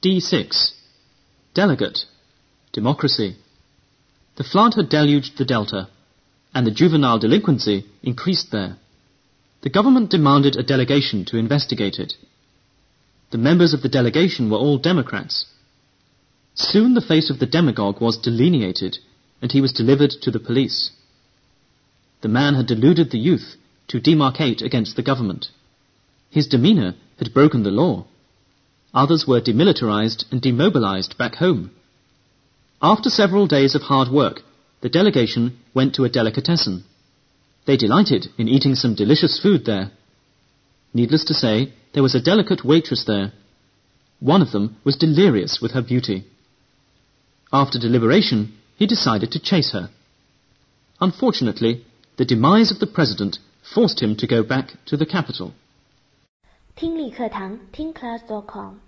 D6. Delegate. Democracy. The flood had deluged the Delta, and the juvenile delinquency increased there. The government demanded a delegation to investigate it. The members of the delegation were all Democrats. Soon the face of the demagogue was delineated, and he was delivered to the police. The man had deluded the youth to demarcate against the government. His demeanour had broken the law. Others were demilitarized and demobilized back home. After several days of hard work, the delegation went to a delicatessen. They delighted in eating some delicious food there. Needless to say, there was a delicate waitress there. One of them was delirious with her beauty. After deliberation, he decided to chase her. Unfortunately, the demise of the president forced him to go back to the capital. 听力课堂听class.com